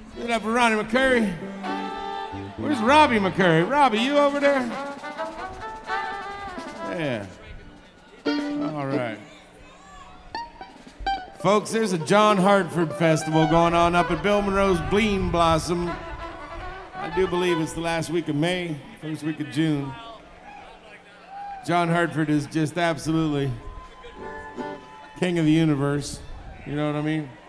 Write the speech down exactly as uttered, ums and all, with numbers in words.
Give it up for Ronnie McCurry. Where's Robbie McCurry? Robbie, you over there? Yeah. All right. Folks, there's a John Hartford Festival going on up at Bill Monroe's Bleam Blossom. I do believe it's the last week of May, first week of June. John Hartford is just absolutely king of the universe. You know what I mean?